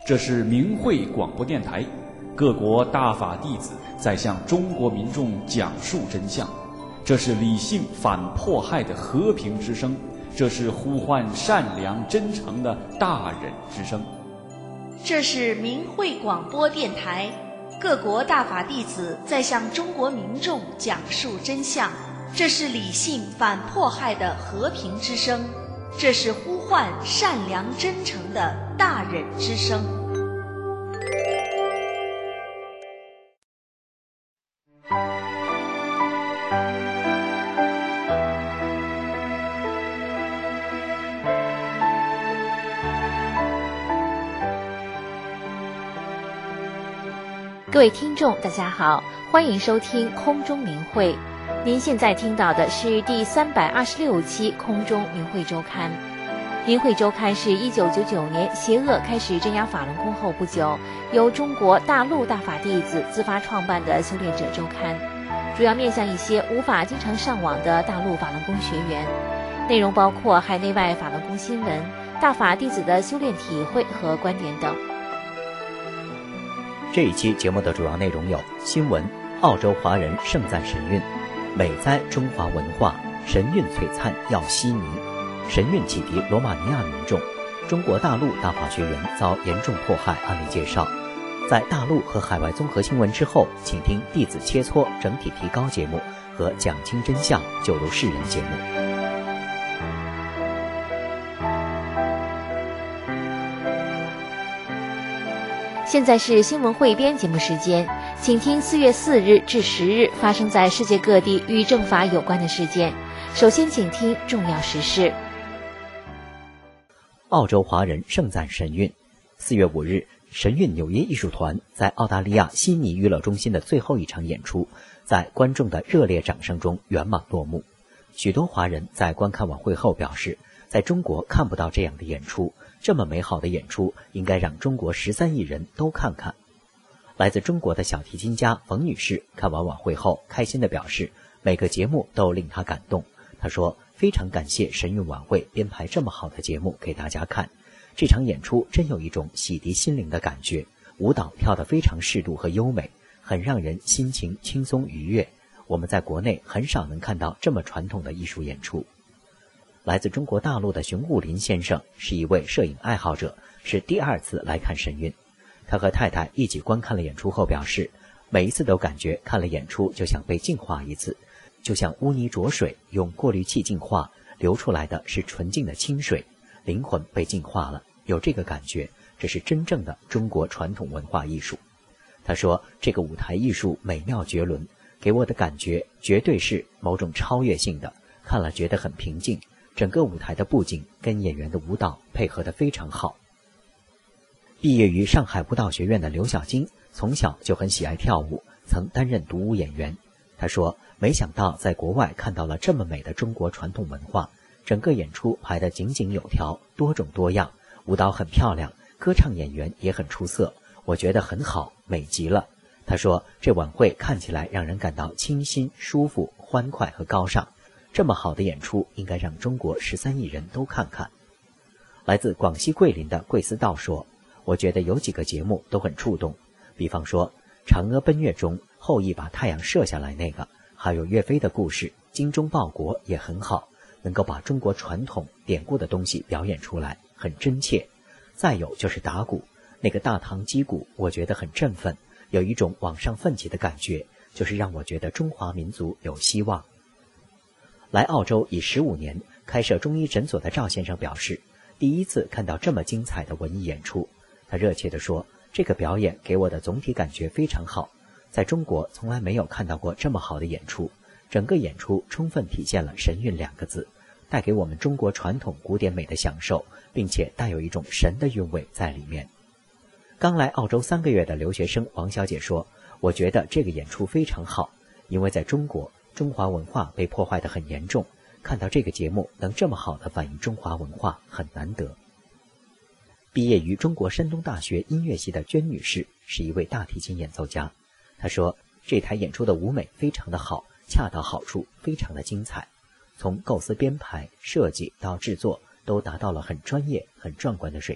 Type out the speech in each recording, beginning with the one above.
这是明慧广播电台，各国大法弟子在向中国民众讲述真相。这是理性反迫害的和平之声，这是呼唤善良真诚的大忍之声。 这是明慧广播电台，各国大法弟子在向中国民众讲述真相。这是理性反迫害的和平之声，这是呼唤善良真诚的大忍之声。 各位听众大家好，欢迎收听空中明慧。您现在听到的是第326期空中明慧周刊。明慧周刊是1999年邪恶开始镇压法轮功后不久，由中国大陆大法弟子自发创办的修炼者周刊，主要面向一些无法经常上网的大陆法轮功学员，内容包括海内外法轮功新闻、大法弟子的修炼体会和观点等。 这一期节目的主要内容有新闻：澳洲华人盛赞神韵，美哉中华文化，神韵璀璨耀悉尼，神韵启迪罗马尼亚民众，中国大陆大法学员遭严重迫害案例介绍。在大陆和海外综合新闻之后，请听弟子切磋整体提高节目和讲清真相救度世人节目。 现在是新闻汇编节目时间，请听4月4日至10日发生在世界各地与正法有关的事件。首先请听重要时事。 澳洲华人盛赞神韵。4月5日，神韵纽约艺术团在澳大利亚悉尼娱乐中心的最后一场演出，在观众的热烈掌声中圆满落幕。许多华人在观看晚会后表示，在中国看不到这样的演出，这么美好的演出应该让中国13亿人都看看。来自中国的小提琴家冯女士看完晚会后开心地表示，每个节目都令她感动。她说，非常感谢神韵晚会编排这么好的节目给大家看，这场演出真有一种洗涤心灵的感觉，舞蹈跳得非常适度和优美，很让人心情轻松愉悦。我们在国内很少能看到这么传统的艺术演出。来自中国大陆的熊武林先生是一位摄影爱好者，是第2次来看神韵。他和太太一起观看了演出后表示，每一次都感觉看了演出就像被净化一次，就像污泥浊水用过滤器净化，流出来的是纯净的清水，灵魂被净化了，有这个感觉，这是真正的中国传统文化艺术。他说，这个舞台艺术美妙绝伦，给我的感觉绝对是某种超越性的，看了觉得很平静，整个舞台的布景跟演员的舞蹈配合得非常好。毕业于上海舞蹈学院的刘晓晶从小就很喜爱跳舞，曾担任独舞演员。他说，没想到在国外看到了这么美的中国传统文化，整个演出排得井井有条，多种多样，舞蹈很漂亮，歌唱演员也很出色，我觉得很好，美极了。他说，这晚会看起来让人感到清新、舒服、欢快和高尚，这么好的演出应该让中国13亿人都看看。来自广西桂林的桂思道说，我觉得有几个节目都很触动，比方说嫦娥奔月中后羿把太阳射下来那个，还有岳飞的故事精忠报国也很好，能够把中国传统典故的东西表演出来，很真切。再有就是打鼓，那个大唐击鼓我觉得很振奋，有一种往上奋起的感觉，就是让我觉得中华民族有希望。来澳洲已15年，开设中医诊所的赵先生表示，第一次看到这么精彩的文艺演出。他热切地说，这个表演给我的总体感觉非常好，在中国从来没有看到过这么好的演出，整个演出充分体现了神韵2个字，带给我们中国传统古典美的享受，并且带有一种神的韵味在里面。刚来澳洲3个月的留学生王小姐说，我觉得这个演出非常好，因为在中国中华文化被破坏得很严重，看到这个节目能这么好地反映中华文化很难得。毕业于中国山东大学音乐系的娟女士是一位大提琴演奏家。她说，这台演出的舞美非常的好，恰到好处，非常的精彩，从构思编排、设计到制作都达到了很专业、很壮观的水平，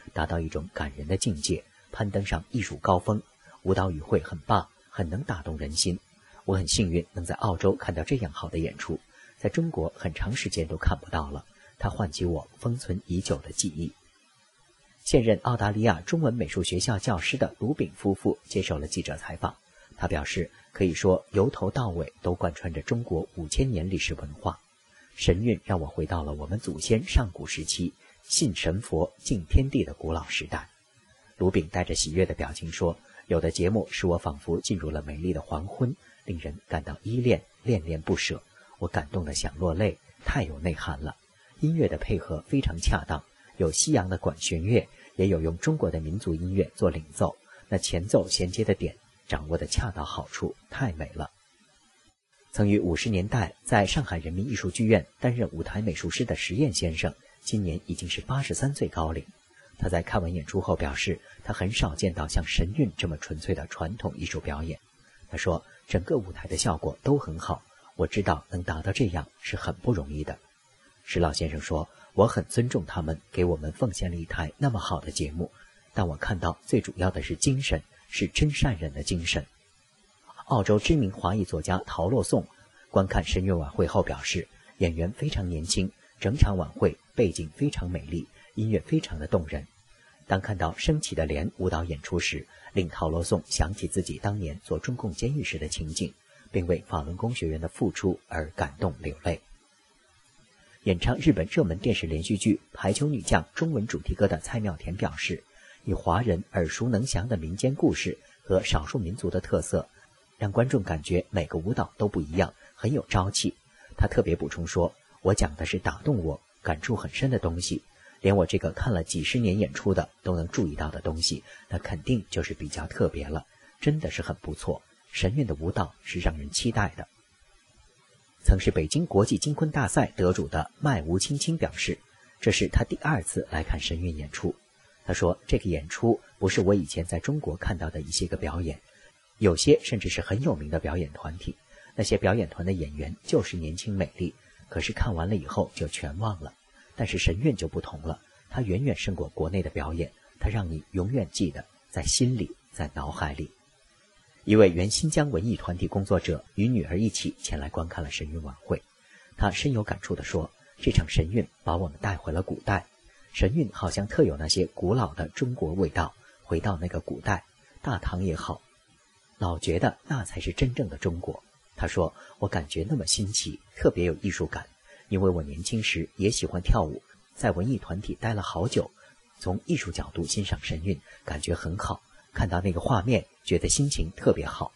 达到一种感人的境界，攀登上艺术高峰。舞蹈语汇很棒，很能打动人心。我很幸运能在澳洲看到这样好的演出，在中国很长时间都看不到了，它唤起我封存已久的记忆。现任澳大利亚中文美术学校教师的卢炳夫妇接受了记者采访，他表示，可以说由头到尾都贯穿着中国5000年历史文化。神韵让我回到了我们祖先上古时期信神佛敬天地的古老时代。卢炳带着喜悦的表情说，有的节目使我仿佛进入了美丽的黄昏，令人感到依恋，恋恋不舍。我感动得想落泪，太有内涵了。音乐的配合非常恰当，有西洋的管弦乐，也有用中国的民族音乐做领奏，那前奏衔接的点掌握得恰到好处，太美了。曾于50年代在上海人民艺术剧院担任舞台美术师的石燕先生，今年已经是83岁高龄。他在看完演出后表示，他很少见到像神韵这么纯粹的传统艺术表演。他说，整个舞台的效果都很好，我知道能达到这样是很不容易的。石老先生说，我很尊重他们给我们奉献了一台那么好的节目，但我看到最主要的是精神，是真善人的精神。澳洲知名华裔作家陶洛颂观看神韵晚会后表示，演员非常年轻，整场晚会背景非常美丽，音乐非常的动人。当看到升起的莲舞蹈演出时，令陶洛颂想起自己当年做中共监狱时的情景，并为法轮功学员的付出而感动流泪。演唱日本热门电视连续剧《排球女将》中文主题歌的蔡妙田表示，以华人耳熟能详的民间故事和少数民族的特色，让观众感觉每个舞蹈都不一样，很有朝气。他特别补充说，我讲的是打动我、感触很深的东西，连我这个看了几十年演出的都能注意到的东西，那肯定就是比较特别了，真的是很不错。神韵的舞蹈是让人期待的。曾是北京国际金昆大赛得主的麦吴青青表示，这是他第2次来看神韵演出。他说，这个演出不是我以前在中国看到的一些个表演，有些甚至是很有名的表演团体，那些表演团的演员就是年轻美丽，可是看完了以后就全忘了。但是神韵就不同了，它远远胜过国内的表演，它让你永远记得，在心里，在脑海里。一位原新疆文艺团体工作者与女儿一起前来观看了神韵晚会，他深有感触地说，这场神韵把我们带回了古代，神韵好像特有那些古老的中国味道，回到那个古代，大唐也好，老觉得那才是真正的中国。他说，我感觉那么新奇，特别有艺术感，因为我年轻时也喜欢跳舞，在文艺团体待了好久，从艺术角度欣赏神韵，感觉很好，看到那个画面，觉得心情特别好。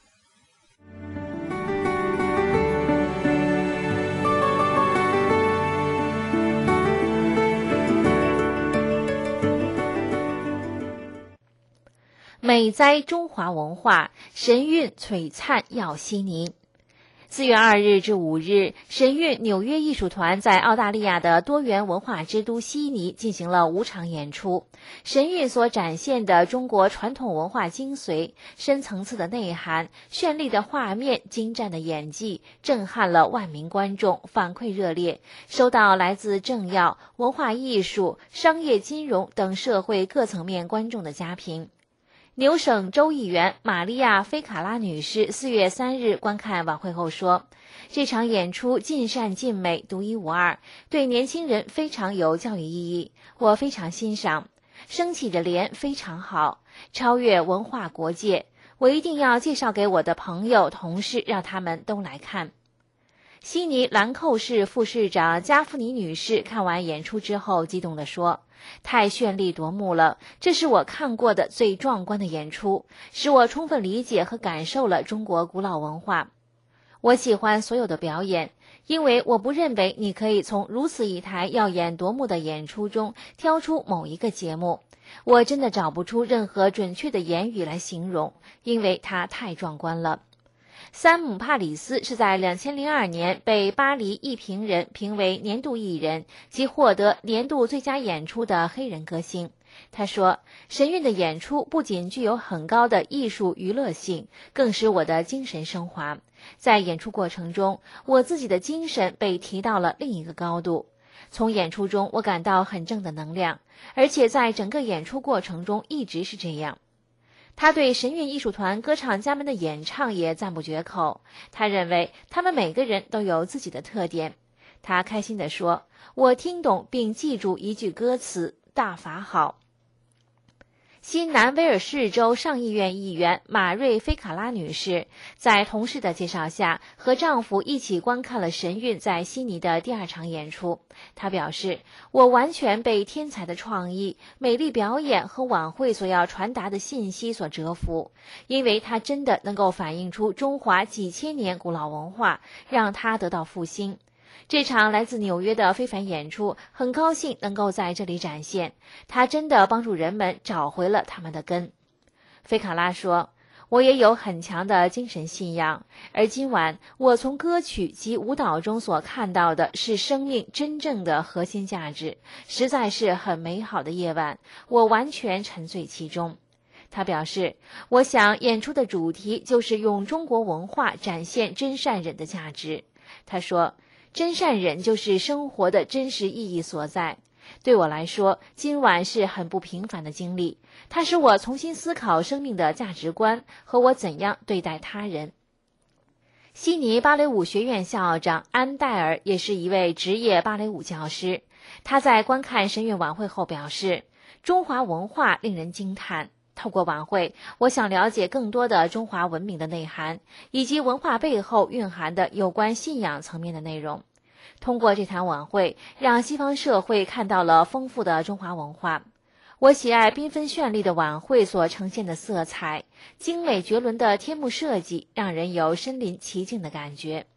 美哉中华文化，神韵璀璨耀悉尼。4月2日至5日，神韵纽约艺术团在澳大利亚的多元文化之都悉尼进行了5场演出。神韵所展现的中国传统文化精髓、深层次的内涵、绚丽的画面、精湛的演技，震撼了万名观众，反馈热烈，收到来自政要、文化艺术、商业金融等社会各层面观众的佳评。纽省州议员玛利亚·菲卡拉女士4月3日观看晚会后说，这场演出尽善尽美，独一无二，对年轻人非常有教育意义，我非常欣赏。升起的莲非常好，超越文化国界，我一定要介绍给我的朋友同事，让他们都来看。悉尼兰蔻市副市长加夫尼女士看完演出之后激动地说，太绚丽夺目了，这是我看过的最壮观的演出，使我充分理解和感受了中国古老文化。我喜欢所有的表演，因为我不认为你可以从如此一台耀眼夺目的演出中挑出某一个节目，我真的找不出任何准确的言语来形容，因为它太壮观了。山姆·帕里斯是在2002年被巴黎艺评人评为年度艺人及获得年度最佳演出的黑人歌星。他说，神韵的演出不仅具有很高的艺术娱乐性，更使我的精神升华。在演出过程中，我自己的精神被提到了另一个高度。 从演出中我感到很正的能量，而且在整个演出过程中一直是这样。他对神韵艺术团歌唱家们的演唱也赞不绝口，他认为他们每个人都有自己的特点。他开心地说，我听懂并记住一句歌词，大法好。新南威尔士州上议院议员马瑞菲卡拉女士在同事的介绍下，和丈夫一起观看了神韵在悉尼的第2场演出。她表示，我完全被天才的创意、美丽表演和晚会所要传达的信息所折服，因为它真的能够反映出中华几千年古老文化，让它得到复兴。这场来自纽约的非凡演出，很高兴能够在这里展现，它真的帮助人们找回了他们的根。菲卡拉说，我也有很强的精神信仰，而今晚我从歌曲及舞蹈中所看到的是生命真正的核心价值，实在是很美好的夜晚，我完全沉醉其中。他表示，我想演出的主题就是用中国文化展现真善忍的价值。他说，真善忍就是生活的真实意义所在。对我来说，今晚是很不平凡的经历，它使我重新思考生命的价值观和我怎样对待他人。悉尼芭蕾舞学院校长安戴尔也是一位职业芭蕾舞教师，他在观看神韵晚会后表示，中华文化令人惊叹。透过晚会，我想了解更多的中华文明的内涵，以及文化背后蕴含的有关信仰层面的内容。通过这场晚会，让西方社会看到了丰富的中华文化。我喜爱缤纷绚丽的晚会所呈现的色彩，精美绝伦的天幕设计，让人有身临其境的感觉。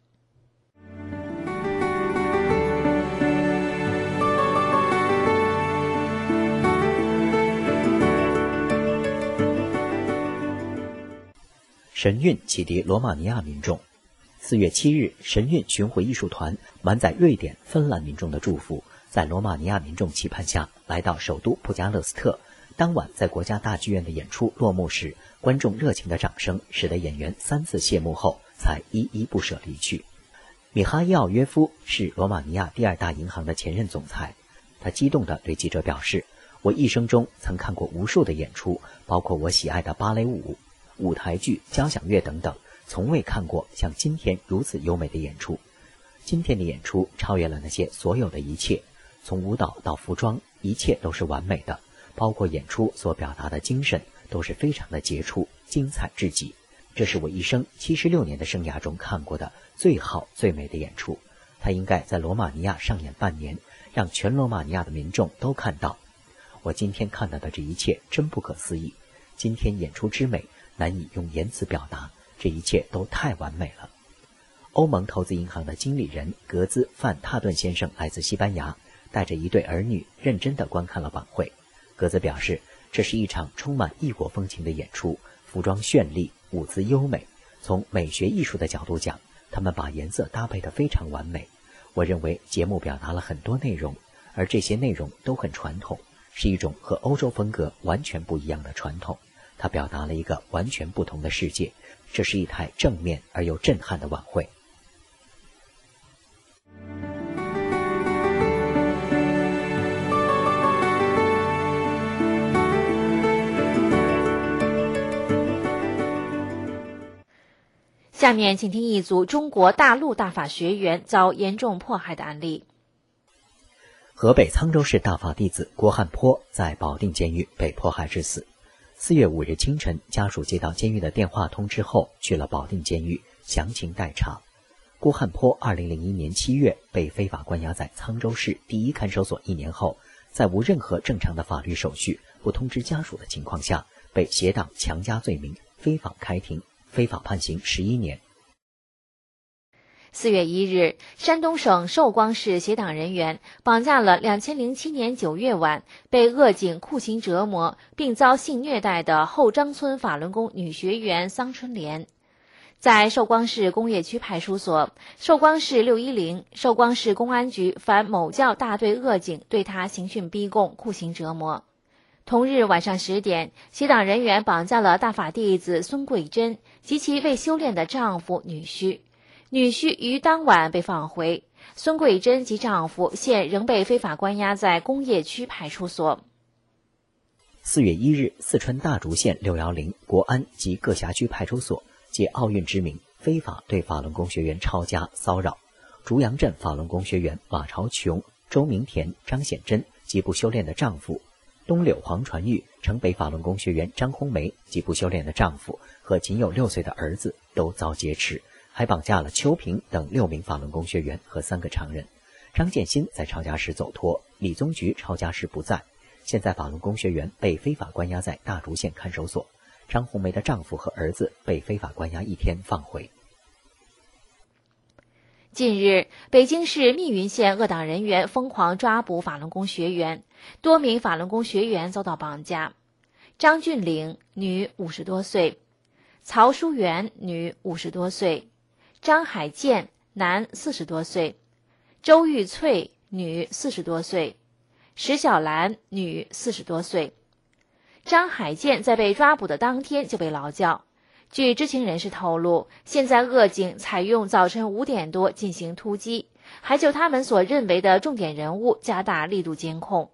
神韵启迪罗马尼亚民众。4月7日，神韵巡回艺术团满载瑞典、芬兰民众的祝福，在罗马尼亚民众期盼下来到首都普加勒斯特。当晚在国家大剧院的演出落幕时，观众热情的掌声使得演员3次谢幕后才依依不舍离去。米哈伊奥约夫是罗马尼亚第2大银行的前任总裁，他激动地对记者表示，我一生中曾看过无数的演出，包括我喜爱的芭蕾舞、舞台剧、交响乐等等，从未看过像今天如此优美的演出。今天的演出超越了那些所有的一切，从舞蹈到服装，一切都是完美的，包括演出所表达的精神都是非常的杰出，精彩至极。这是我一生76年的生涯中看过的最好最美的演出，它应该在罗马尼亚上演半年，让全罗马尼亚的民众都看到。我今天看到的这一切真不可思议，今天演出之美难以用言辞表达，这一切都太完美了。欧盟投资银行的经理人格兹·范塔顿先生来自西班牙，带着一对儿女认真地观看了晚会。格兹表示，这是一场充满异国风情的演出，服装绚丽，舞姿优美。从美学艺术的角度讲，他们把颜色搭配得非常完美。我认为节目表达了很多内容，而这些内容都很传统，是一种和欧洲风格完全不一样的传统。它表达了一个完全不同的世界，这是一台正面而又震撼的晚会。 下面请听一组中国大陆大法学员遭严重迫害的案例。 河北沧州市大法弟子郭汉坡在保定监狱被迫害致死。4月5日清晨，家属接到监狱的电话通知后，去了保定监狱详情待查。郭汉坡2001年7月被非法关押在沧州市第1看守所1年后，在无任何正常的法律手续、不通知家属的情况下，被携党强加罪名，非法开庭，非法判刑11年。 4月1日，山东省寿光市协党人员绑架了2007年9月晚被恶警酷刑折磨并遭性虐待的后张村法轮功女学员桑春莲。在寿光市工业区派出所、寿光市610、寿光市公安局反某教大队恶警对她刑讯逼供、酷刑折磨。同日晚上10点，协党人员绑架了大法弟子孙桂珍及其未修炼的丈夫女婿。女婿于当晚被放回， 孙桂珍及丈夫现仍被非法关押在工业区派出所。 4月1日，四川大竹县610、国安及各辖区派出所借奥运之名，非法对法轮功学员抄家骚扰。竹阳镇法轮功学员马朝琼、周明田、张显珍及不修炼的丈夫，东柳黄传玉、城北法轮功学员张红梅及不修炼的丈夫和仅有6岁的儿子都遭劫持，还绑架了邱平等6名法轮功学员和3个常人。张建新在抄家时走脱，李宗菊抄家时不在。现在法轮功学员被非法关押在大竹县看守所，张红梅的丈夫和儿子被非法关押1天放回。 近日，北京市密云县恶党人员疯狂抓捕法轮功学员，多名法轮功学员遭到绑架。张俊岭，女，50多岁；曹淑媛，女，50多岁；张海建，男，40多岁；周玉翠，女，40多岁；石小兰，女，40多岁。张海建在被抓捕的当天就被劳教。据知情人士透露，现在恶警采用早晨5点多进行突击，还就他们所认为的重点人物加大力度监控。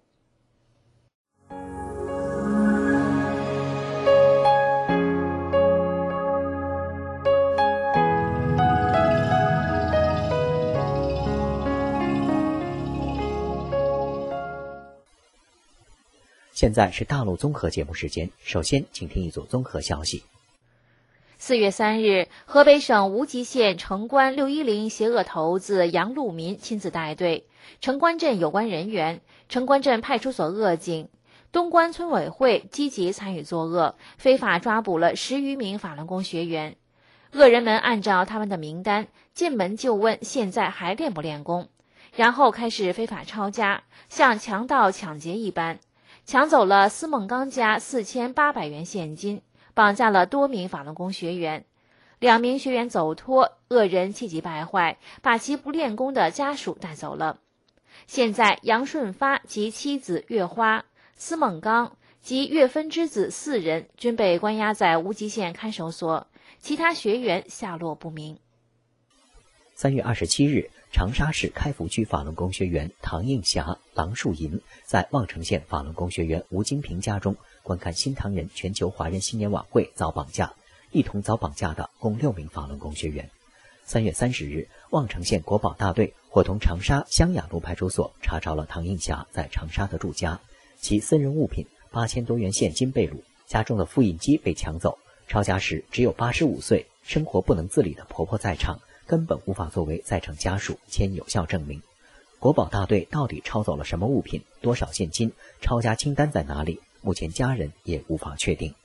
现在是大陆综合节目时间，首先请听一组综合消息。 4月3日，河北省无极县城关610邪恶头子杨路民亲自带队，城关镇有关人员、城关镇派出所恶警、东关村委会积极参与作恶，非法抓捕了10余名法轮功学员。恶人们按照他们的名单，进门就问现在还练不练功，然后开始非法抄家，像强盗抢劫一般，抢走了司孟刚家4800元现金，绑架了多名法轮功学员，2名学员走脱，恶人气急败坏，把其不练功的家属带走了。现在杨顺发及妻子月花、司孟刚及岳芬之子4人均被关押在无极县看守所，其他学员下落不明。 3月27日，长沙市开福区法轮功学员唐映霞、郎树银在望城县法轮功学员吴金平家中观看新唐人全球华人新年晚会遭绑架，一同遭绑架的共6名法轮功学员。3月30日，望城县国保大队伙同长沙湘雅路派出所查找了唐映霞在长沙的住家，其私人物品8000多元现金被掳，家中的复印机被抢走。抄家时只有85岁、生活不能自理的婆婆在场，根本无法作为在场家属签有效证明。国保大队到底抄走了什么物品，多少现金，抄家清单在哪里，目前家人也无法确定。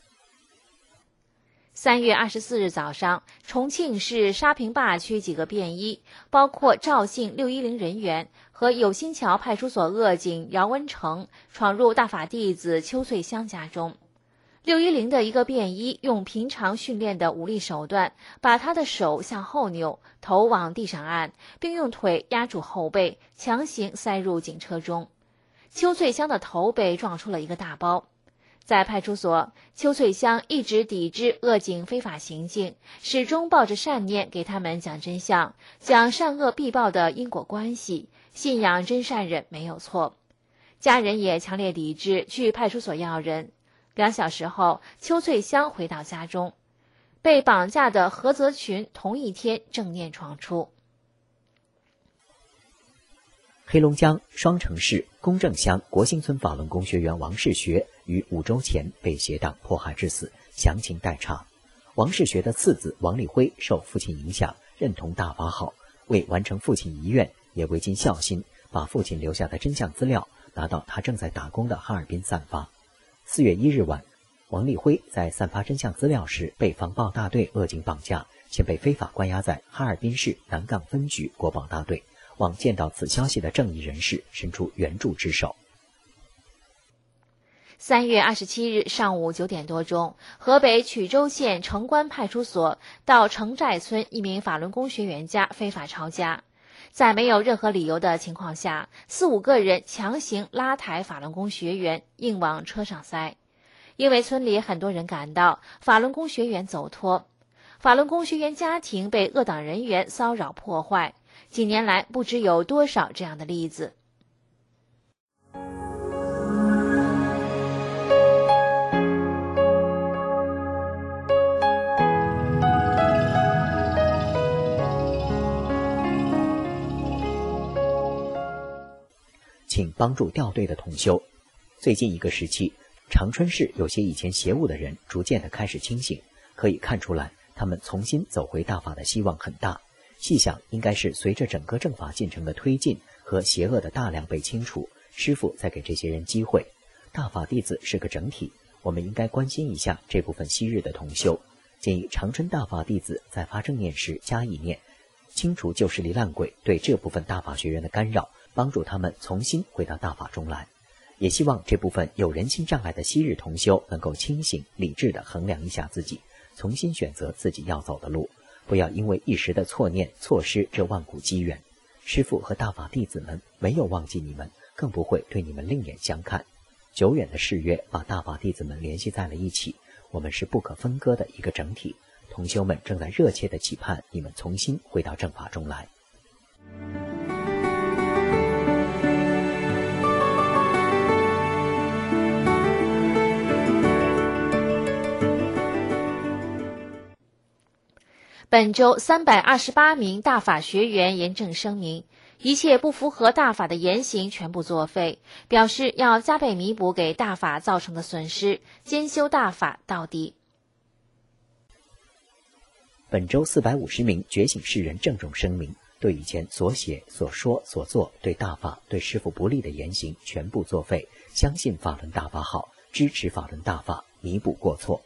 3月24日早上，重庆市沙坪坝区几个便衣，包括赵姓610人员和有新桥派出所恶警姚文成，闯入大法弟子邱翠香家中。610的一个便衣用平常训练的武力手段，把他的手向后扭，头往地上按，并用腿压住后背，强行塞入警车中。邱翠香的头被撞出了一个大包。在派出所，邱翠香一直抵制恶警非法行径，始终抱着善念给他们讲真相，讲善恶必报的因果关系，信仰真善忍没有错。家人也强烈抵制，去派出所要人。2小时后，邱翠香回到家中，被绑架的何泽群同一天正念闯出。 黑龙江双城市公正乡国兴村法轮功学员王世学于5周前被邪党迫害致死，详情待查。王世学的次子王立辉受父亲影响，认同大法好，为完成父亲遗愿，也为尽孝心，把父亲留下的真相资料拿到他正在打工的哈尔滨散发。4月1日晚，王立辉在散发真相资料时被防暴大队恶警绑架，现被非法关押在哈尔滨市南岗分局国保大队，望见到此消息的正义人士伸出援助之手。 3月27日上午9点多钟，河北曲周县城关派出所到城寨村一名法轮功学员家非法抄家，在没有任何理由的情况下，4、5个人强行拉抬法轮功学员，硬往车上塞。因为村里很多人赶到，法轮功学员走脱，法轮功学员家庭被恶党人员骚扰破坏， 近年来不知有多少这样的例子。 请帮助掉队的同修。最近一个时期，长春市有些以前邪恶的人逐渐地开始清醒，可以看出来他们重新走回大法的希望很大。细想，应该是随着整个正法进程的推进和邪恶的大量被清除，师父在给这些人机会。大法弟子是个整体，我们应该关心一下这部分昔日的同修。建议长春大法弟子在发正念时加意念，清除旧势力烂鬼对这部分大法学员的干扰，帮助他们重新回到大法中来。也希望这部分有人心障碍的昔日同修能够清醒理智地衡量一下自己，重新选择自己要走的路，不要因为一时的错念错失这万古机缘。师父和大法弟子们没有忘记你们，更不会对你们另眼相看。久远的誓约把大法弟子们联系在了一起，我们是不可分割的一个整体。同修们正在热切地期盼你们重新回到正法中来。 本周328名大法学员严正声明，一切不符合大法的言行全部作废，表示要加倍弥补给大法造成的损失，兼修大法到底。 本周450名觉醒世人郑重声明，对以前所写、所说、所做对大法、对师父不利的言行全部作废，相信法轮大法好，支持法轮大法，弥补过错。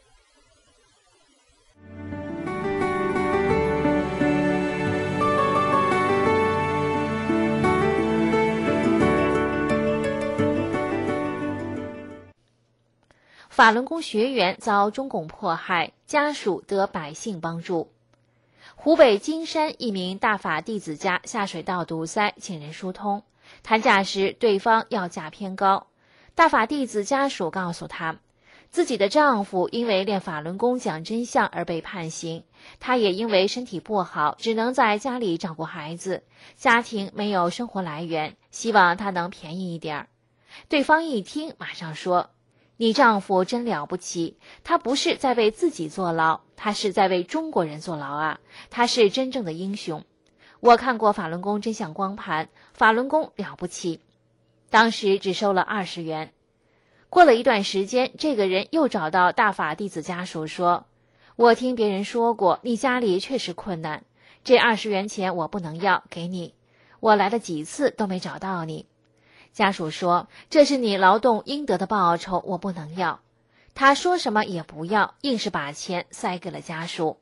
法轮功学员遭中共迫害，家属得百姓帮助。湖北金山一名大法弟子家下水道堵塞，请人疏通，谈价时对方要价偏高。大法弟子家属告诉他，自己的丈夫因为练法轮功讲真相而被判刑，他也因为身体不好，只能在家里照顾孩子，家庭没有生活来源，希望他能便宜一点。对方一听，马上说，你丈夫真了不起，他不是在为自己坐牢，他是在为中国人坐牢啊，他是真正的英雄。我看过法轮功真相光盘，法轮功了不起。当时只收了20元。过了一段时间，这个人又找到大法弟子家属说，我听别人说过，你家里确实困难，这20元钱我不能要，给你。我来了几次都没找到你。家属说，这是你劳动应得的报酬，我不能要。他说什么也不要，硬是把钱塞给了家属。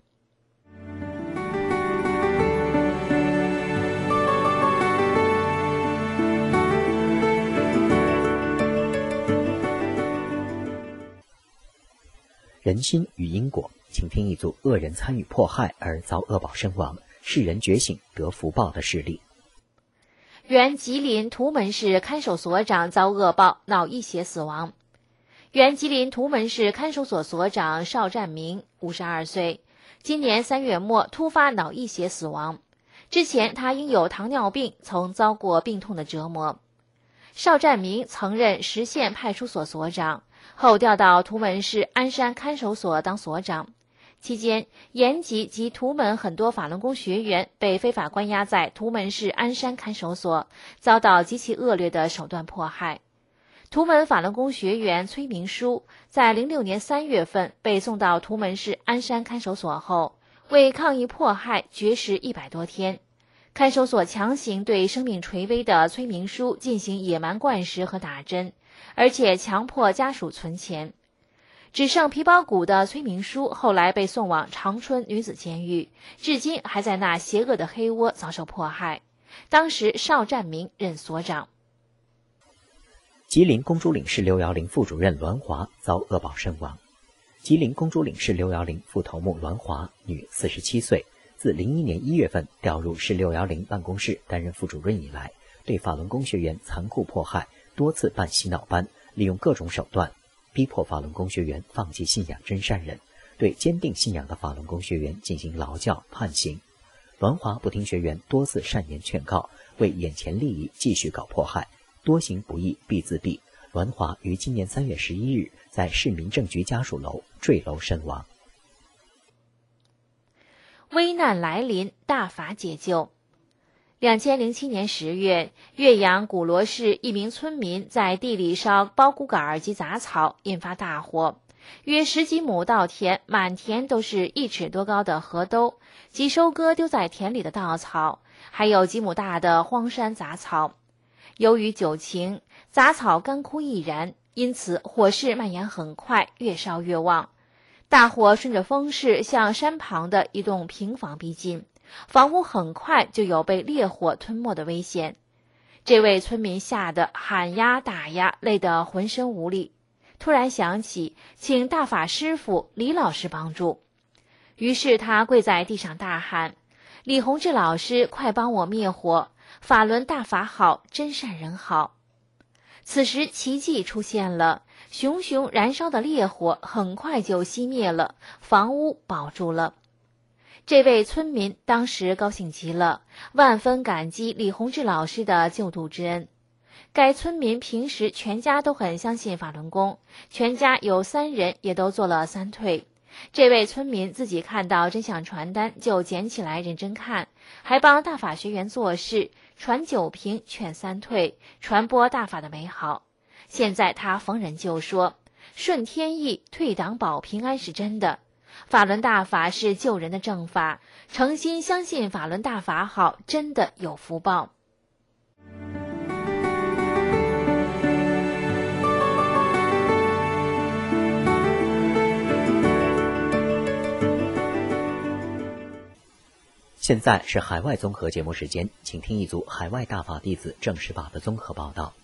人心与因果，请听一组恶人参与迫害而遭恶报身亡，世人觉醒得福报的事例。 原吉林图门市看守所长遭恶报，脑溢血死亡。原吉林图门市看守所所长邵占明52岁，今年3月末突发脑溢血死亡。之前他因有糖尿病，曾遭过病痛的折磨。邵占明曾任石县派出所所长，后调到图门市鞍山看守所当所长。期间，延吉及图门很多法轮功学员被非法关押在图门市鞍山看守所，遭到极其恶劣的手段迫害。图门法轮功学员崔明书在06年3月份被送到图门市鞍山看守所后，为抗议迫害绝食100多天。看守所强行对生命垂危的崔明书进行野蛮灌食和打针，而且强迫家属存钱。只剩皮包骨的崔明书后来被送往长春女子监狱，至今还在那邪恶的黑窝遭受迫害。当时邵占明任所长。 吉林公主岭市610副主任栾华遭恶报身亡。吉林公主岭市610副头目栾华，女，47岁，自01年1月份调入市610办公室担任副主任以来，对法轮功学员残酷迫害，多次办洗脑班，利用各种手段逼迫法轮功学员放弃信仰真善人，对坚定信仰的法轮功学员进行劳教判刑。 栾华不听学员多次善言劝告，为眼前利益继续搞迫害，多行不义必自毙。栾华于今年3月11日在市民政局家属楼坠楼身亡。 危难来临，大法解救。2007年10月，岳阳古罗市一名村民在地里烧苞谷杆及杂草，引发大火。约10几亩稻田，满田都是1尺多高的河兜及收割丢在田里的稻草，还有几亩大的荒山杂草。由于久晴，杂草干枯易燃，因此火势蔓延很快，越烧越旺。大火顺着风势向山旁的一栋平房逼近，房屋很快就有被烈火吞没的危险。这位村民吓得喊呀打呀，累得浑身无力，突然想起请大法师父李老师帮助，于是他跪在地上大喊：李洪志老师，快帮我灭火！法轮大法好，真善人好。此时奇迹出现了，熊熊燃烧的烈火很快就熄灭了，房屋保住了。这位村民当时高兴极了，万分感激李洪志老师的救度之恩。该村民平时全家都很相信法轮功，全家有3人也都做了3退。这位村民自己看到真相传单就捡起来认真看，还帮大法学员做事，传9平劝3退，传播大法的美好。现在他逢人就说，顺天意，退党保平安是真的，法轮大法是救人的正法，诚心相信法轮大法好，真的有福报。 现在是海外综合节目时间，请听一组海外大法弟子正式法的综合报道。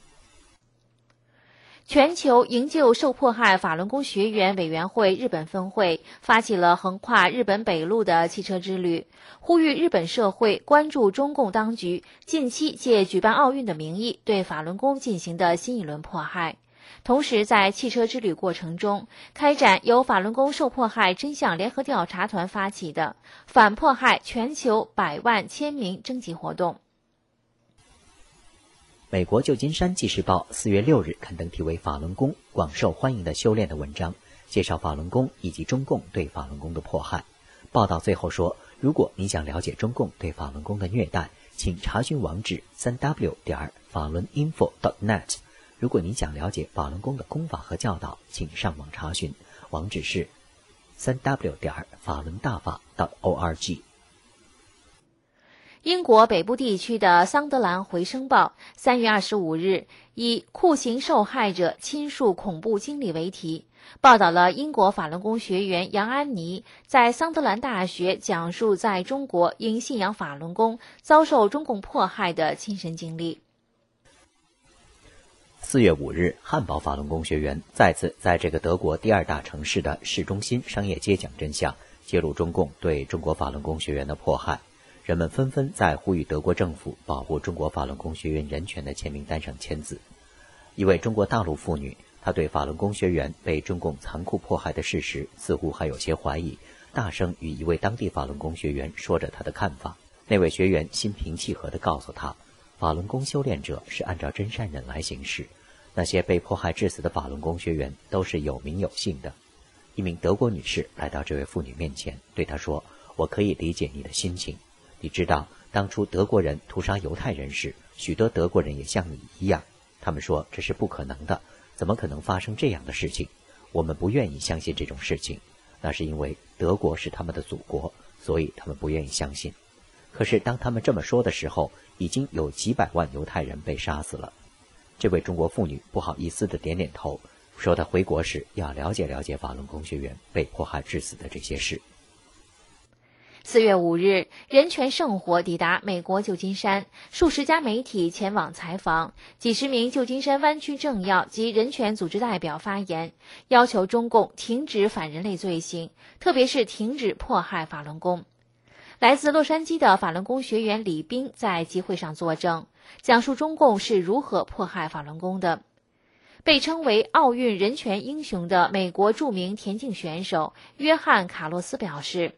全球营救受迫害法轮功学员委员会日本分会发起了横跨日本北路的汽车之旅，呼吁日本社会关注中共当局近期借举办奥运的名义对法轮功进行的新一轮迫害。同时在汽车之旅过程中，开展由法轮功受迫害真相联合调查团发起的反迫害全球100万签名征集活动。 美国旧金山纪事报4月6日刊登题为法轮功广受欢迎的修炼的文章，介绍法轮功以及中共对法轮功的迫害。报道最后说，如果你想了解中共对法轮功的虐待，请查询网址 3w 法轮 info.net。如果你想了解法轮功的功法和教导，请上网查询，网址是 3w 法轮大法 .org。 英国北部地区的桑德兰回声报3月25日以酷刑受害者亲述恐怖经历为题，报道了英国法轮功学员杨安妮在桑德兰大学讲述在中国因信仰法轮功遭受中共迫害的亲身经历。 4月5日，汉堡法轮功学员再次在这个德国第2大城市的市中心商业街讲真相，揭露中共对中国法轮功学员的迫害。人们纷纷在呼吁德国政府保护中国法轮功学员人权的签名单上签字。一位中国大陆妇女，她对法轮功学员被中共残酷迫害的事实似乎还有些怀疑，大声与一位当地法轮功学员说着她的看法。那位学员心平气和地告诉她，法轮功修炼者是按照真善忍来行事，那些被迫害致死的法轮功学员都是有名有姓的。一名德国女士来到这位妇女面前，对她说，我可以理解你的心情，你知道当初德国人屠杀犹太人时，许多德国人也像你一样，他们说这是不可能的，怎么可能发生这样的事情？我们不愿意相信这种事情，那是因为德国是他们的祖国，所以他们不愿意相信。可是当他们这么说的时候，已经有几百万犹太人被杀死了。这位中国妇女不好意思地点点头，说她回国时要了解了解法轮功学员被迫害致死的这些事。 4月5日，人权圣火抵达美国旧金山，数十家媒体前往采访，几十名旧金山湾区政要及人权组织代表发言，要求中共停止反人类罪行，特别是停止迫害法轮功。来自洛杉矶的法轮功学员李斌在集会上作证，讲述中共是如何迫害法轮功的。被称为奥运人权英雄的美国著名田径选手约翰·卡洛斯表示，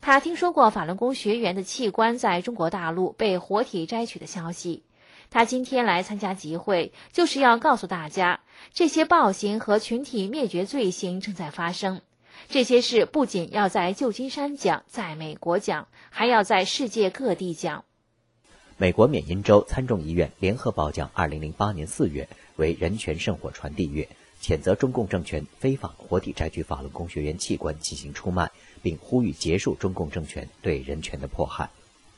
他听说过法轮功学员的器官在中国大陆被活体摘取的消息。他今天来参加集会，就是要告诉大家，这些暴行和群体灭绝罪行正在发生。这些事不仅要在旧金山讲，在美国讲，还要在世界各地讲。 美国缅因州参众议院联合褒奖2008年4月为人权圣火传递月，谴责中共政权非法活体摘取法轮功学员器官进行出卖，并呼吁结束中共政权对人权的迫害。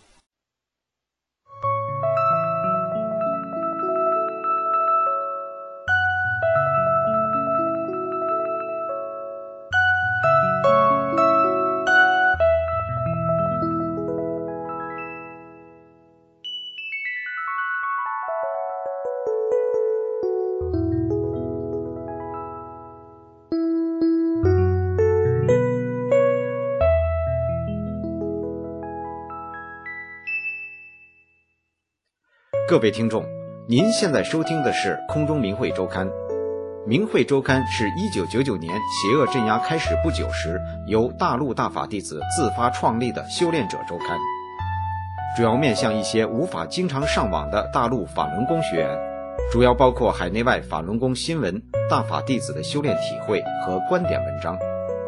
各位听众，您现在收听的是空中明慧周刊。明慧周刊是1999年邪恶镇压开始不久时，由大陆大法弟子自发创立的修炼者周刊，主要面向一些无法经常上网的大陆法轮功学员，主要包括海内外法轮功新闻、大法弟子的修炼体会和观点文章。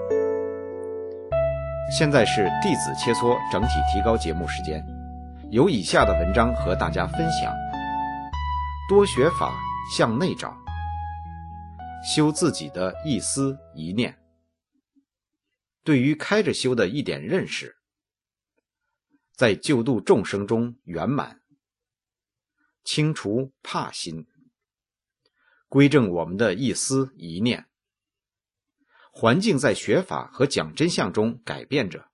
现在是弟子切磋整体提高节目时间，有以下的文章和大家分享：多学法，向内找，修自己的一思一念，对于开着修的一点认识，在救度众生中圆满，清除怕心，归正我们的一思一念。环境在学法和讲真相中改变着。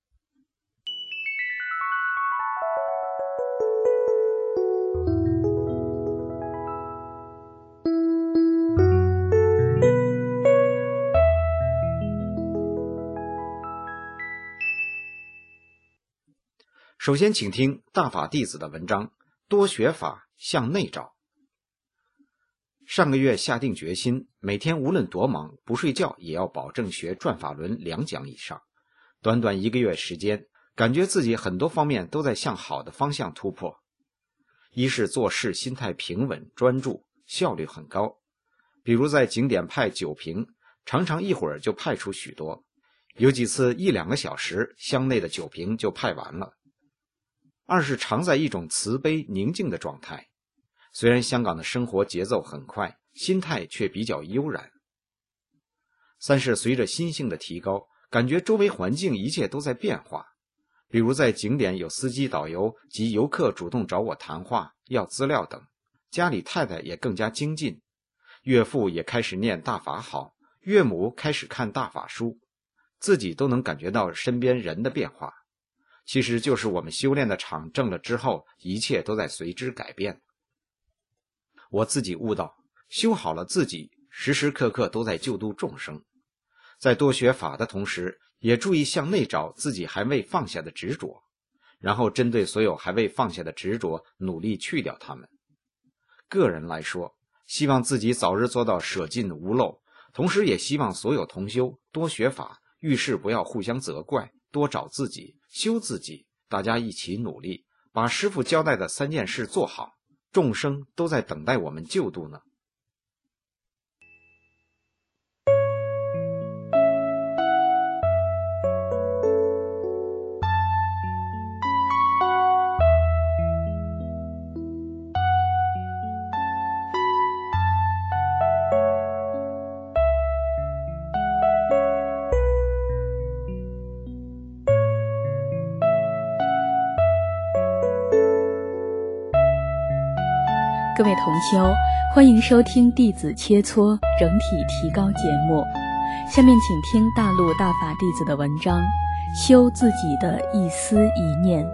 首先请听大法弟子的文章，多学法，向内找。上个月下定决心，每天无论多忙，不睡觉也要保证学转法轮2讲以上。短短1个月时间，感觉自己很多方面都在向好的方向突破。一是做事心态平稳专注，效率很高，比如在景点派酒瓶，常常一会儿就派出许多，有几次1-2个小时，箱内的酒瓶就派完了。二是常在一种慈悲宁静的状态，虽然香港的生活节奏很快，心态却比较悠然。三是随着心性的提高，感觉周围环境一切都在变化，比如在景点有司机导游及游客主动找我谈话要资料等，家里太太也更加精进，岳父也开始念大法好，岳母开始看大法书，自己都能感觉到身边人的变化。其实就是我们修炼的场正了之后，一切都在随之改变。我自己悟到，修好了自己，时时刻刻都在救度众生。在多学法的同时，也注意向内找自己还未放下的执着，然后针对所有还未放下的执着，努力去掉它们。个人来说，希望自己早日做到舍尽无漏，同时也希望所有同修多学法，遇事不要互相责怪，多找自己，修自己，大家一起努力，把师父交代的3件事做好，众生都在等待我们救度呢。 各位同修，欢迎收听弟子切磋整体提高节目。下面请听大陆大法弟子的文章，修自己的一思一念。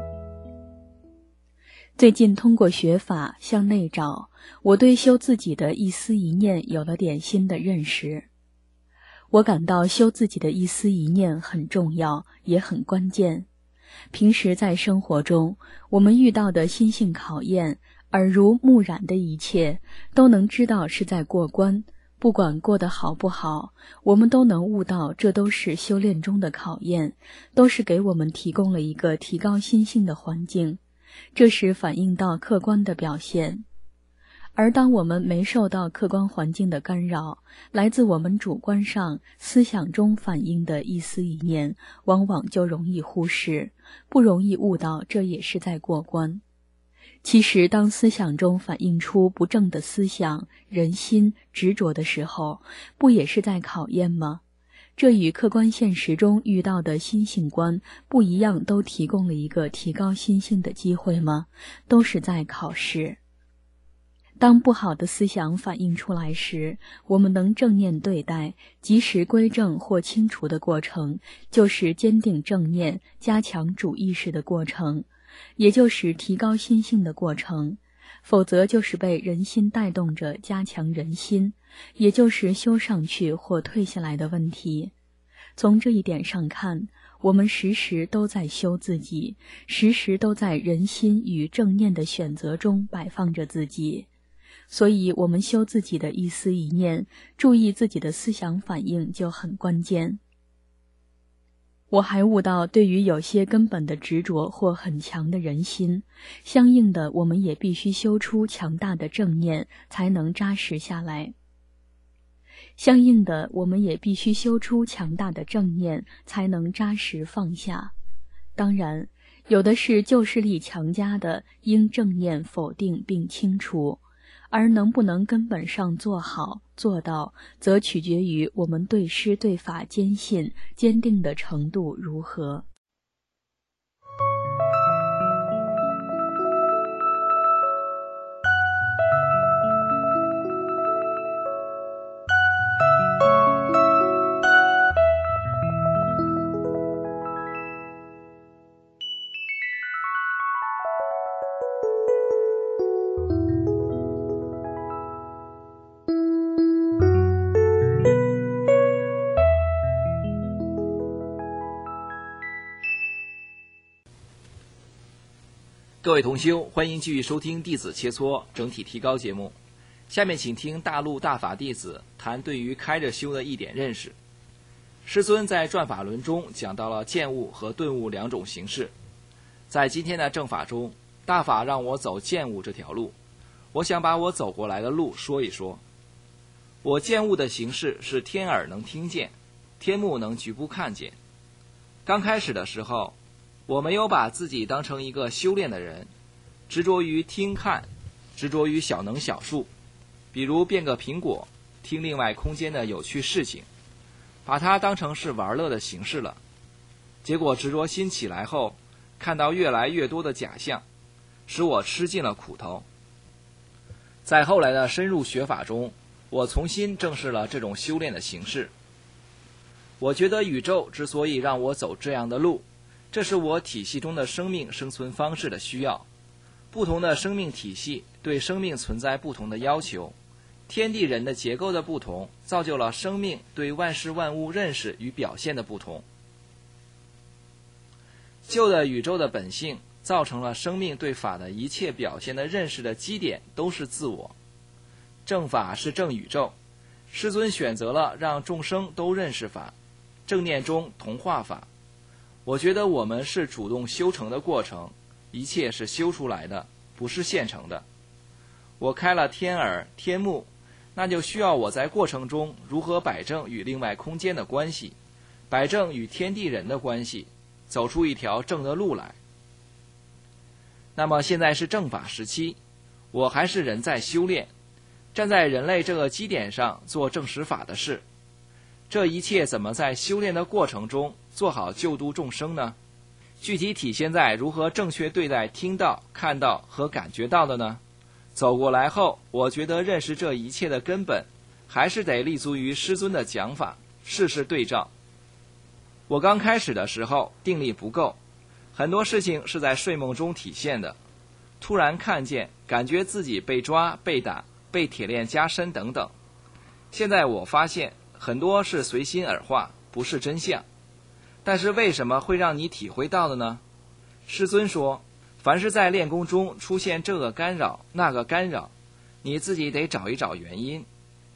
最近通过学法向内找，我对修自己的一思一念有了点新的认识。我感到修自己的一思一念很重要，也很关键。平时在生活中，我们遇到的心性考验，耳濡目染的一切，都能知道是在过关， 不管过得好不好，我们都能悟到，这都是修炼中的考验，都是给我们提供了一个提高心性的环境，这是反映到客观的表现。而当我们没受到客观环境的干扰，来自我们主观上思想中反映的一思一念，往往就容易忽视，不容易悟到这也是在过关。其实当思想中反映出不正的思想、人心、执着的时候，不也是在考验吗？这与客观现实中遇到的心性观不一样，都提供了一个提高心性的机会吗？都是在考试。当不好的思想反映出来时，我们能正念对待，及时归正或清除的过程，就是坚定正念、加强主意识的过程，也就是提高心性的过程。否则就是被人心带动着加强人心，也就是修上去或退下来的问题。从这一点上看，我们时时都在修自己，时时都在人心与正念的选择中摆放着自己。所以我们修自己的一思一念，注意自己的思想反应就很关键。我还悟到，对于有些根本的执着或很强的人心，相应的我们也必须修出强大的正念，才能扎实下来。相应的我们也必须修出强大的正念，才能扎实放下。当然，有的是旧势力强加的，应正念否定并清除。而能不能根本上做好做到，则取决于我们对师对法坚信坚定的程度如何。 各位同修，欢迎继续收听弟子切磋整体提高节目。下面请听大陆大法弟子谈对于开着修的一点认识。师尊在转法轮中讲到了见悟和顿悟两种形式。在今天的正法中，大法让我走见悟这条路，我想把我走过来的路说一说。我见悟的形式是天耳能听见，天目能局部看见。刚开始的时候，我没有把自己当成一个修炼的人，执着于听看，执着于小能小数，比如变个苹果，听另外空间的有趣事情，把它当成是玩乐的形式了。结果执着心起来后，看到越来越多的假象，使我吃尽了苦头。在后来的深入学法中，我重新正视了这种修炼的形式。我觉得宇宙之所以让我走这样的路，这是我体系中的生命生存方式的需要。不同的生命体系对生命存在不同的要求，天地人的结构的不同，造就了生命对万事万物认识与表现的不同。旧的宇宙的本性造成了生命对法的一切表现的认识的基点都是自我。正法是正宇宙，师尊选择了让众生都认识法，正念中同化法。我觉得我们是主动修成的过程，一切是修出来的，不是现成的。我开了天耳天目，那就需要我在过程中如何摆正与另外空间的关系，摆正与天地人的关系，走出一条正的路来。那么现在是正法时期，我还是人在修炼，站在人类这个基点上做正实法的事。这一切怎么在修炼的过程中做好救度众生呢？具体体现在如何正确对待听到、看到和感觉到的呢？走过来后，我觉得认识这一切的根本，还是得立足于师尊的讲法，事事对照。我刚开始的时候定力不够，很多事情是在睡梦中体现的，突然看见，感觉自己被抓、被打、被铁链加身等等。现在我发现很多是随心而化，不是真相。但是为什么会让你体会到的呢？师尊说，凡是在练功中出现这个干扰那个干扰，你自己得找一找原因。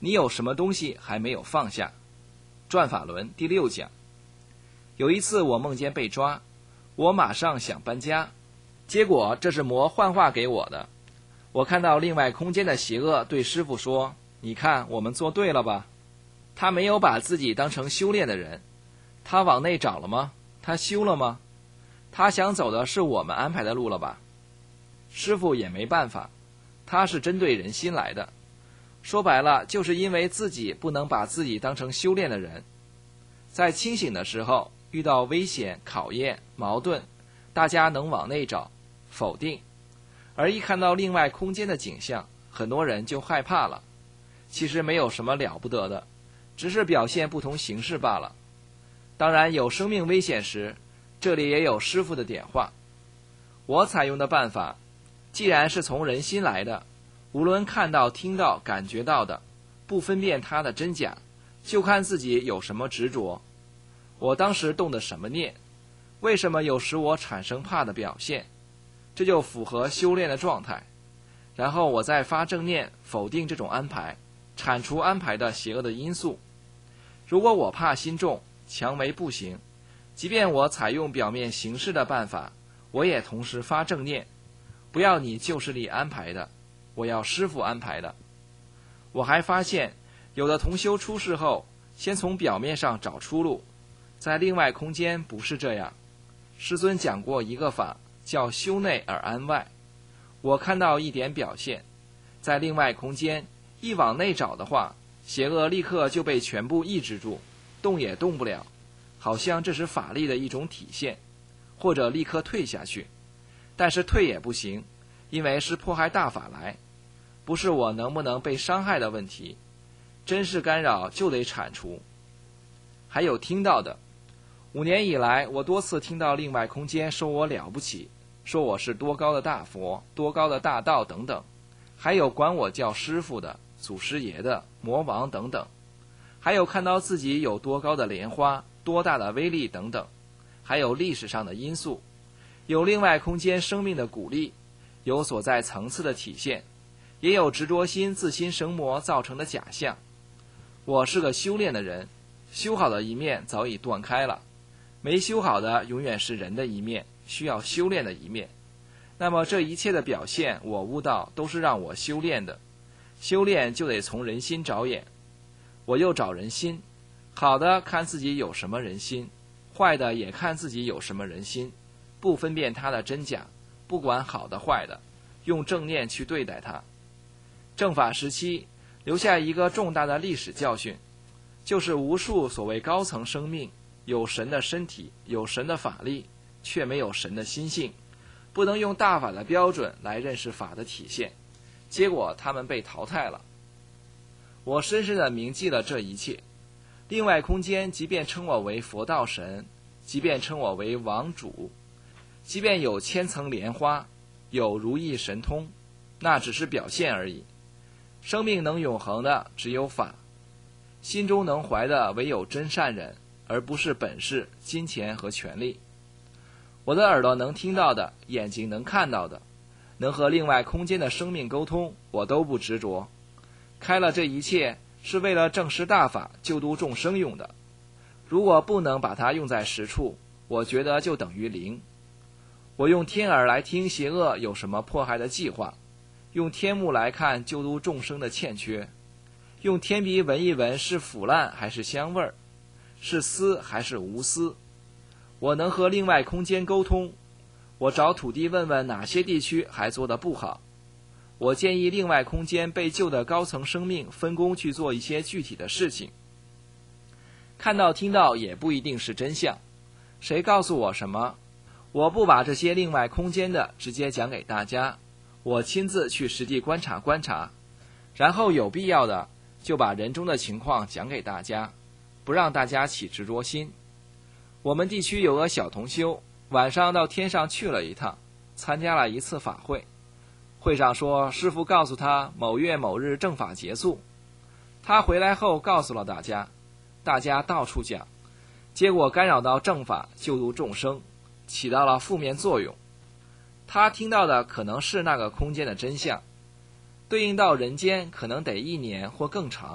你有什么东西还没有放下？转法轮第6讲。有一次我梦见被抓，我马上想搬家，结果这是魔幻化给我的。我看到另外空间的邪恶对师父说，你看我们做对了吧？他没有把自己当成修炼的人，他往内找了吗？他修了吗？他想走的是我们安排的路了吧？师父也没办法，他是针对人心来的。说白了，就是因为自己不能把自己当成修炼的人。在清醒的时候，遇到危险、考验、矛盾，大家能往内找，否定。而一看到另外空间的景象，很多人就害怕了。其实没有什么了不得的，只是表现不同形式罢了。当然有生命危险时，这里也有师父的点化。我采用的办法，既然是从人心来的，无论看到、听到、感觉到的，不分辨它的真假，就看自己有什么执着。我当时动的什么念，为什么有使我产生怕的表现，这就符合修炼的状态。然后我再发正念，否定这种安排，铲除安排的邪恶的因素。如果我怕心重，强为不行，即便我采用表面形式的办法，我也同时发正念，不要你旧势力安排的，我要师父安排的。我还发现，有的同修出世后，先从表面上找出路，在另外空间不是这样。师尊讲过一个法，叫修内而安外。我看到一点表现，在另外空间一往内找的话，邪恶立刻就被全部抑制住，动也动不了，好像这是法力的一种体现，或者立刻退下去。但是退也不行，因为是迫害大法来，不是我能不能被伤害的问题，真是干扰就得铲除。还有听到的，5年以来，我多次听到另外空间说我了不起，说我是多高的大佛，多高的大道等等，还有管我叫师父的、祖师爷的、魔王等等，还有看到自己有多高的莲花、多大的威力等等，还有历史上的因素，有另外空间生命的鼓励，有所在层次的体现，也有执着心自心生魔造成的假象。我是个修炼的人，修好的一面早已断开了，没修好的永远是人的一面，需要修炼的一面。那么这一切的表现，我悟到都是让我修炼的，修炼就得从人心着眼。我又找人心，好的看自己有什么人心，坏的也看自己有什么人心，不分辨它的真假，不管好的坏的，用正念去对待它。正法时期留下一个重大的历史教训，就是无数所谓高层生命，有神的身体，有神的法力，却没有神的心性，不能用大法的标准来认识法的体现，结果他们被淘汰了。我深深地铭记了这一切。另外空间即便称我为佛道神，即便称我为王主，即便有千层莲花，有如意神通，那只是表现而已。生命能永恒的只有法，心中能怀的唯有真善忍，而不是本事、金钱和权力。我的耳朵能听到的，眼睛能看到的，能和另外空间的生命沟通，我都不执着。开了这一切是为了正视大法，救度众生用的。如果不能把它用在实处，我觉得就等于零。我用天耳来听邪恶有什么迫害的计划，用天目来看救度众生的欠缺，用天鼻闻一闻是腐烂还是香味儿，是思还是无思。我能和另外空间沟通，我找土地问问哪些地区还做得不好，我建议另外空间被救的高层生命分工去做一些具体的事情。看到听到也不一定是真相，谁告诉我什么，我不把这些另外空间的直接讲给大家，我亲自去实地观察观察，然后有必要的就把人中的情况讲给大家，不让大家起执着心。我们地区有个小同修，晚上到天上去了一趟，参加了一次法会。会上说师父告诉他某月某日正法结束，他回来后告诉了大家，大家到处讲，结果干扰到正法，救度众生，起到了负面作用。他听到的可能是那个空间的真相，对应到人间可能得1年或更长，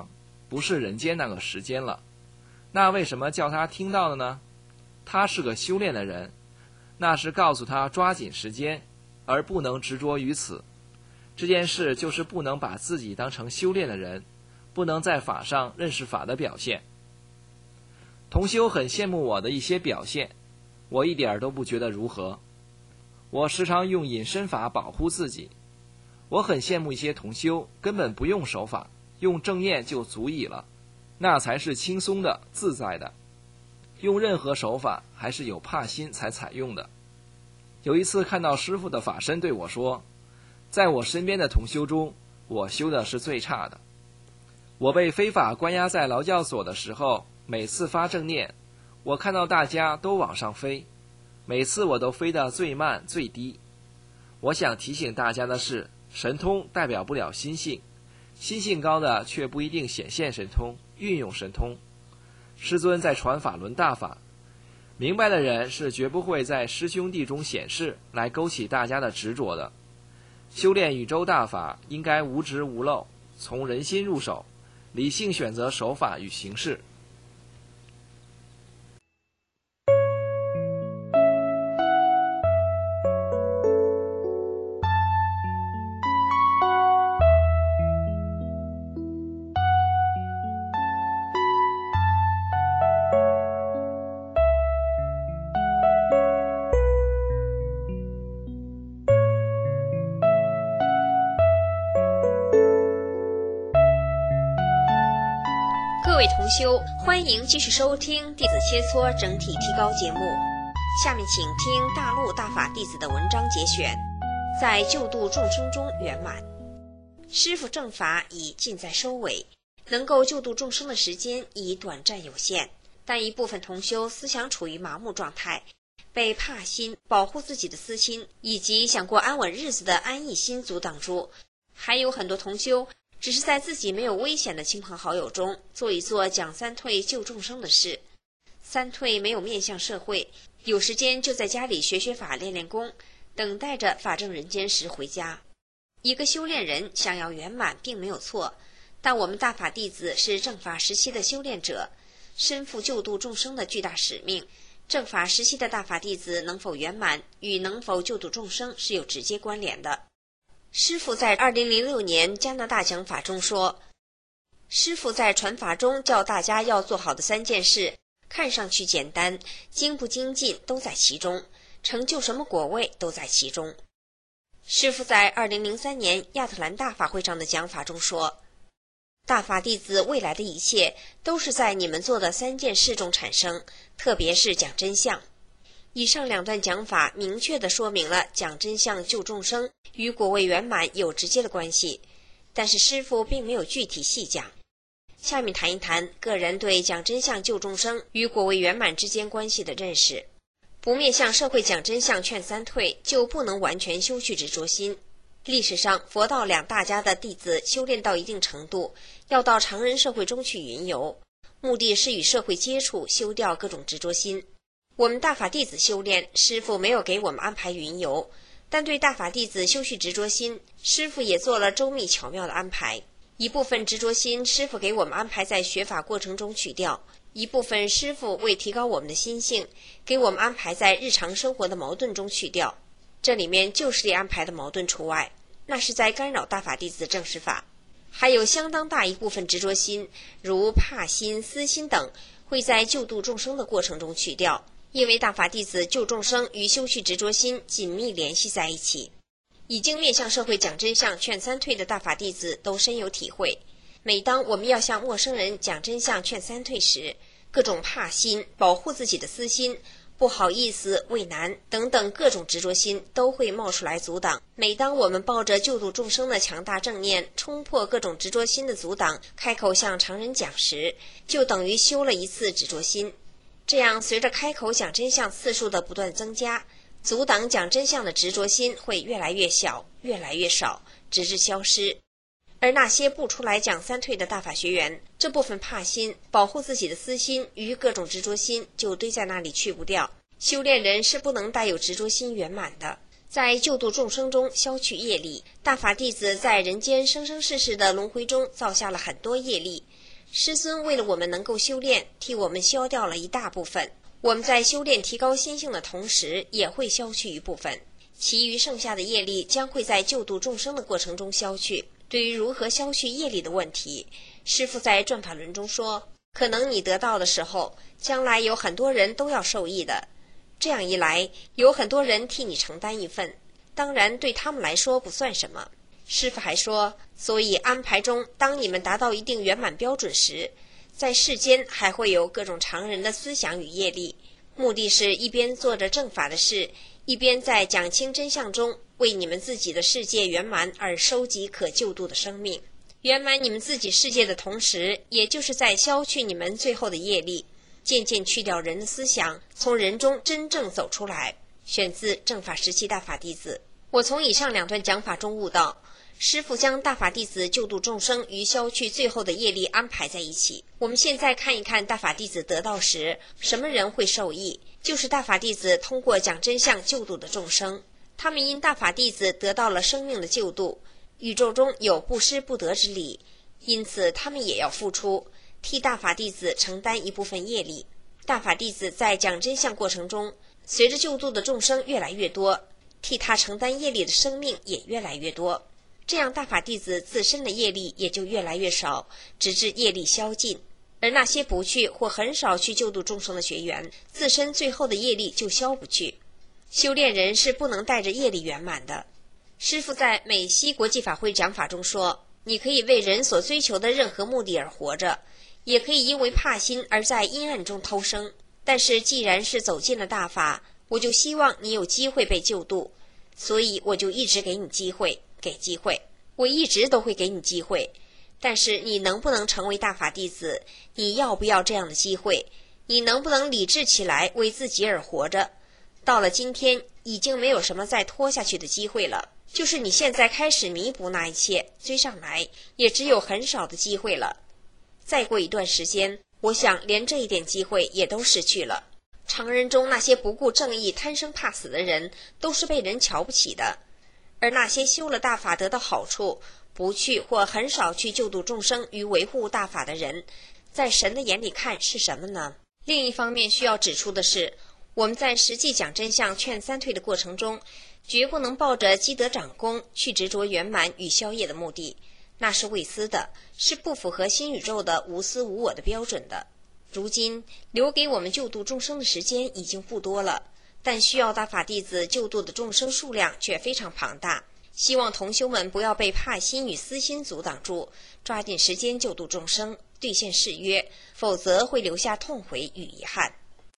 不是人间那个时间了。那为什么叫他听到了呢？他是个修炼的人，那是告诉他抓紧时间，而不能执着于此。这件事就是不能把自己当成修炼的人，不能在法上认识法的表现。同修很羡慕我的一些表现，我一点都不觉得如何。我时常用隐身法保护自己。我很羡慕一些同修根本不用手法，用正念就足矣了，那才是轻松的、自在的。用任何手法还是有怕心才采用的。有一次看到师父的法身对我说，在我身边的同修中，我修的是最差的。我被非法关押在劳教所的时候，每次发正念，我看到大家都往上飞，每次我都飞得最慢最低。我想提醒大家的是，神通代表不了心性，心性高的却不一定显现神通，运用神通。师尊在传法轮大法，明白的人是绝不会在师兄弟中显示来勾起大家的执着的。修炼宇宙大法应该无执无漏，从人心入手，理性选择手法与形式。 各位同修，欢迎继续收听弟子切磋整体提高节目。下面请听大陆大法弟子的文章节选，在救度众生中圆满。师父正法已近在收尾，能够救度众生的时间已短暂有限，但一部分同修思想处于麻木状态，被怕心、保护自己的私心以及想过安稳日子的安逸心阻挡住。还有很多同修只是在自己没有危险的亲朋好友中做一做讲三退救众生的事。三退没有面向社会，有时间就在家里学学法练练功，等待着法正人间时回家。一个修炼人想要圆满并没有错，但我们大法弟子是正法时期的修炼者，身负救度众生的巨大使命。正法时期的大法弟子能否圆满与能否救度众生是有直接关联的。师父在2006年加拿大讲法中说，师父在传法中教大家要做好的3件事，看上去简单，精不精进都在其中，成就什么果位都在其中。师父在2003年亚特兰大法会上的讲法中说，大法弟子未来的一切都是在你们做的3件事中产生，特别是讲真相。以上2段讲法明确地说明了讲真相救众生与果位圆满有直接的关系，但是师父并没有具体细讲。下面谈一谈个人对讲真相救众生与果位圆满之间关系的认识。不面向社会讲真相劝三退，就不能完全修去执着心。历史上佛道2大家的弟子修炼到一定程度，要到常人社会中去云游，目的是与社会接触，修掉各种执着心。我们大法弟子修炼，师父没有给我们安排云游，但对大法弟子修续执着心，师父也做了周密巧妙的安排。一部分执着心，师父给我们安排在学法过程中去掉；一部分师父为提高我们的心性，给我们安排在日常生活的矛盾中去掉。这里面旧势力安排的矛盾除外，那是在干扰大法弟子正视法。还有相当大一部分执着心，如怕心、私心等，会在救度众生的过程中去掉。因为大法弟子救众生与修续执着心紧密联系在一起。已经面向社会讲真相劝三退的大法弟子都深有体会，每当我们要向陌生人讲真相劝三退时，各种怕心、保护自己的私心、不好意思、畏难等等各种执着心都会冒出来阻挡。每当我们抱着救度众生的强大正念，冲破各种执着心的阻挡，开口向常人讲时，就等于修了一次执着心。这样随着开口讲真相次数的不断增加，阻挡讲真相的执着心会越来越小，越来越少，直至消失。而那些不出来讲三退的大法学员，这部分怕心、保护自己的私心与各种执着心就堆在那里去不掉。修炼人是不能带有执着心圆满的。在救度众生中消去业力，大法弟子在人间生生世世的轮回中造下了很多业力， 师尊为了我们能够修炼，替我们消掉了一大部分。我们在修炼提高心性的同时，也会消去一部分，其余剩下的业力将会在救度众生的过程中消去。对于如何消去业力的问题，师父在转法轮中说，可能你得到的时候，将来有很多人都要受益的，这样一来，有很多人替你承担一份，当然对他们来说不算什么。师父还说，所以安排中，当你们达到一定圆满标准时，在世间还会有各种常人的思想与业力，目的是一边做着正法的事，一边在讲清真相中为你们自己的世界圆满而收集可救度的生命。圆满你们自己世界的同时，也就是在消去你们最后的业力，渐渐去掉人的思想，从人中真正走出来。选自正法时期大法弟子。我从以上2段讲法中悟到，师父将大法弟子救度众生与消去最后的业力安排在一起。我们现在看一看大法弟子得道时，什么人会受益？就是大法弟子通过讲真相救度的众生。他们因大法弟子得到了生命的救度，宇宙中有不失不得之理，因此他们也要付出，替大法弟子承担一部分业力。大法弟子在讲真相过程中，随着救度的众生越来越多，替他承担业力的生命也越来越多，这样大法弟子自身的业力也就越来越少，直至业力消尽。而那些不去或很少去救度众生的学员，自身最后的业力就消不去。修炼人是不能带着业力圆满的。师父在美西国际法会讲法中说，你可以为人所追求的任何目的而活着，也可以因为怕心而在阴暗中偷生，但是既然是走进了大法，我就希望你有机会被救度，所以我就一直给你机会，给机会，我一直都会给你机会。但是你能不能成为大法弟子，你要不要这样的机会，你能不能理智起来为自己而活着。到了今天，已经没有什么再拖下去的机会了，就是你现在开始弥补那一切，追上来，也只有很少的机会了。再过一段时间，我想连这一点机会也都失去了。常人中那些不顾正义、贪生怕死的人，都是被人瞧不起的，而那些修了大法得到好处，不去或很少去救度众生与维护大法的人，在神的眼里看是什么呢？另一方面需要指出的是，我们在实际讲真相劝三退的过程中，绝不能抱着积德长功去执着圆满与消业的目的，那是未私的，是不符合新宇宙的无私无我的标准的。如今留给我们救度众生的时间已经不多了，但需要大法弟子救度的众生数量却非常庞大。希望同修们不要被怕心与私心阻挡住，抓紧时间救度众生，兑现誓约，否则会留下痛悔与遗憾。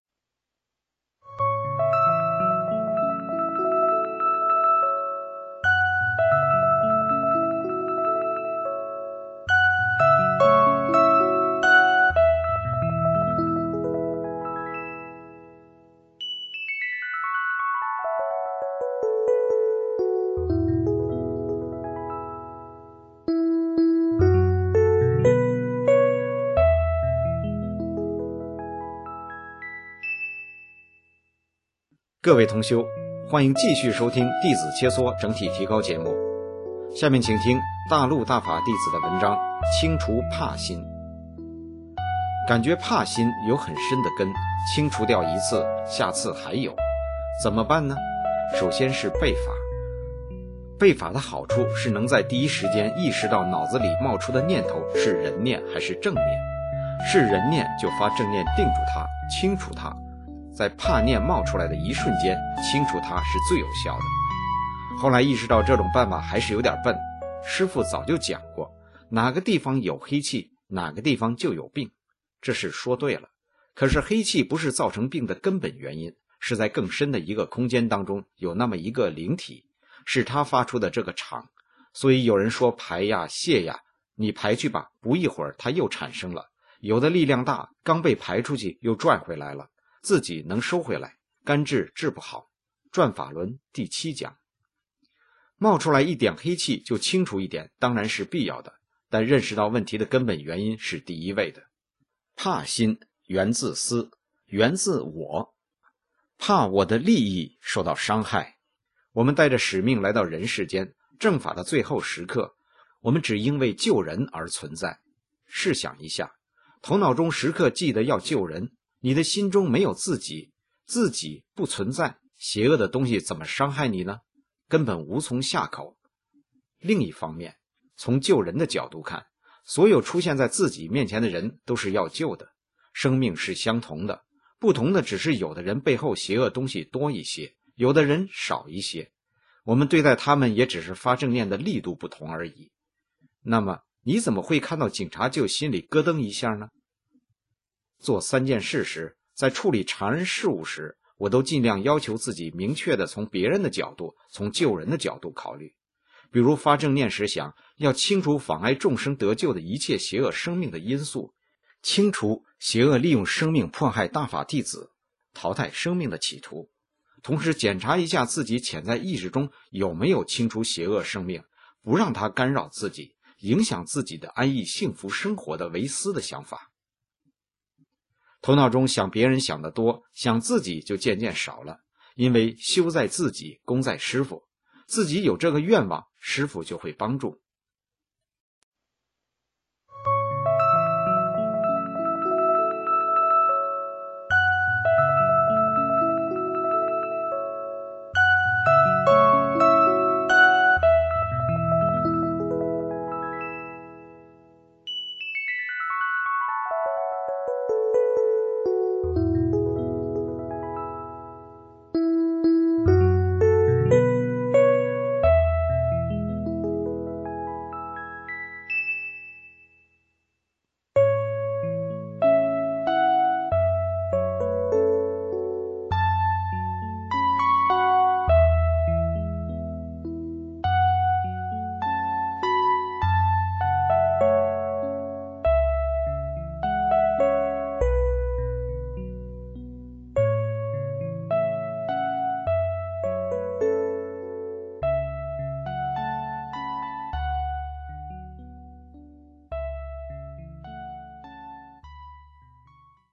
各位同修，欢迎继续收听《弟子切磋整体提高》节目。下面请听大陆大法弟子的文章：清除怕心。感觉怕心有很深的根，清除掉一次，下次还有，怎么办呢？首先是背法。背法的好处是能在第一时间意识到脑子里冒出的念头是人念还是正念，是人念就发正念定住它，清除它，在怕念冒出来的一瞬间清除它是最有效的。后来意识到这种办法还是有点笨，师父早就讲过，哪个地方有黑气，哪个地方就有病，这是说对了。可是黑气不是造成病的根本原因，是在更深的一个空间当中有那么一个灵体，是它发出的这个场。所以有人说排呀泄呀，你排去吧，不一会儿它又产生了。有的力量大，刚被排出去又转回来了，自己能收回来，干治治不好。转法轮第7讲。冒出来一点黑气就清除一点，当然是必要的，但认识到问题的根本原因是第一位的。怕心源自私，源自我，怕我的利益受到伤害。我们带着使命来到人世间，正法的最后时刻，我们只因为救人而存在。试想一下， 头脑中时刻记得要救人，你的心中没有自己，自己不存在，邪恶的东西怎么伤害你呢？根本无从下口。另一方面，从救人的角度看，所有出现在自己面前的人都是要救的，生命是相同的，不同的只是有的人背后邪恶东西多一些，有的人少一些，我们对待他们也只是发正念的力度不同而已。那么你怎么会看到警察就心里咯噔一下呢？做3件事时，在处理常人事物时，我都尽量要求自己明确地从别人的角度，从救人的角度考虑。比如发正念时想要清除妨碍众生得救的一切邪恶生命的因素，清除邪恶利用生命迫害大法弟子、淘汰生命的企图，同时检查一下自己潜在意识中有没有清除邪恶生命，不让它干扰自己，影响自己的安逸幸福生活的唯私的想法。头脑中想别人想得多，想自己就渐渐少了，因为修在自己，功在师父，自己有这个愿望，师父就会帮助。